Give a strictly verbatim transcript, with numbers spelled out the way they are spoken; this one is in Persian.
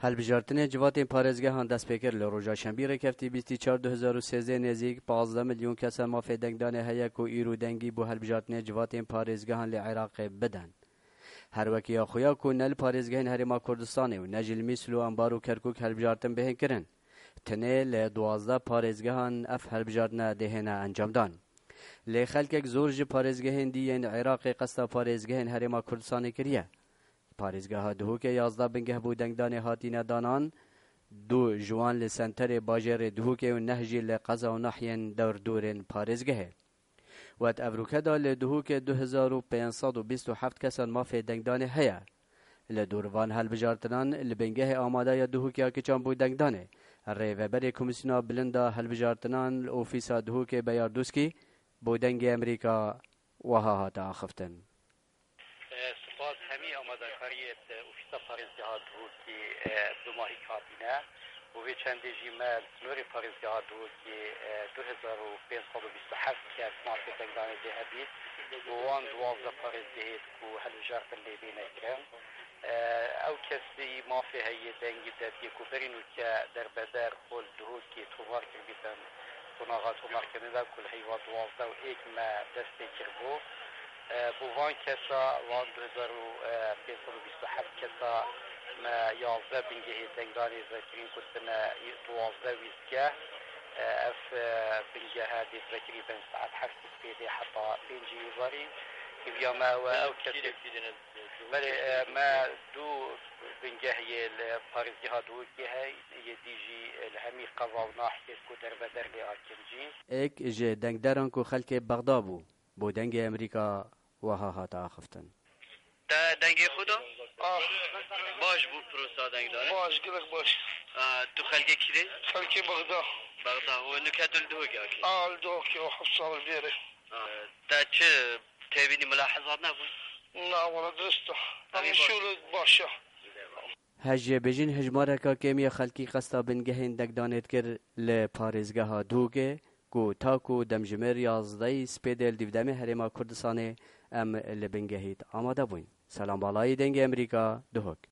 هەڵبژاردنê civakên parêzgehan dest pê kir li roja şembîrê keftî bîst û çar du hezar û sêzdeh nêzik panzdeh milyon kesa mafê dengdanê heye ku îro dengî bû hەڵbژaردنê civakên parêzgehan li Iraqê bidin. Her wekiya xuya ku ne li parêzgehên Herêma Kurdistanê û ne jî li Mîsl û Ambar û Kerkûk hەڵbژaردin bihên kirin. Tenê li duwazdeh parêzgehan ev hەڵbژardina dê hêne encamdan. Lê xelkek zor ji parêzgehên dî yên Iraqê qesta parêzgehên Herêma Kurdistanê kiriye. Parêzgeha Duhokê yazdeh bingeh bû dengdanê hatîne danan, du ji wan li senterê bajêrê Duhokê û neh jî li qeza û nahiyên dewrdorên parêzgehê. Wet evrûke da li Duhokê du hezar û pênc sed û bîst û heft kesan mafê dengdanê heye. Li dûrvan hەڵbژardinan li bingehê amadeya Duhokê kiçan bû dengdanê. Rêveberê Komîsyona Bilind a hەڵbژardinan li ofîsa Duhokê Beyar Doskî بۆ دەنگی ئەمریکا وەها هاتە ئاخفتن. سپاس هەمی ئامادەکاریت ئۆفیسا پارێزگەها دووکی دو ماهی کاتینە و وێ چەندێژی مە سنووری پارێزگەها دووکی دو هزار و پێنج سەد و بیست و حەفت کەس مافی دەنگدانێ دێ هەبیت بۆ وان دوازدە پارێزگەهێت و هەڵبژاردن لێ دێ نەکرێن. ئەو کەسی مافی هەیە دەنگی دەردیەک و بەرین و کە دەربەدەر خۆل دووکی تۆڤار کردیتن قناغات و مرکزی کل حیوات دوازده و ایک ما دستی کربو بو وان کسا وان دو هزار و پێنج سەد و بیست و هەفت کسا ما یازده بنگه دنگدانی ذکرین کتن دوازده ویزگه اف بنگه ها دی ذکری بین ساعت هفت سپیده حتی پینجی وزاری که بیا ما و او کسی ولی ما دو بنگه یه پارێزگە ها دووکی هەی یە دیژی هەمی قەزا و ناحیێت کو دەربەدەر لێ ئاکرجی ئێک ji dengderan ku xelkê bexda bû بۆ dengê Amerîka weha hate axiftin. Te dengê xwe da? Baş bû pirosa dengdanê? Baş, gelek baş. Tu xelkê kirê? Xelkê Bexda. Bexda û nuket li Duhokê akî? A li Duhokê û heft sal bêrê. Te çi têbînî milahizat nebûn? Na wala dirist e. Em şûlê baş e. Hejyebêjin hejmareka kêmiya xelkî qesta bingehên dengdanê kir li parêzgeha Duhokê ku ta ku demjimêr yazdehî spêdê li dîvdemê Herêma Kurdistanê em li bingehî amade bûn. Selambalayî dengê Amerîka Duhok.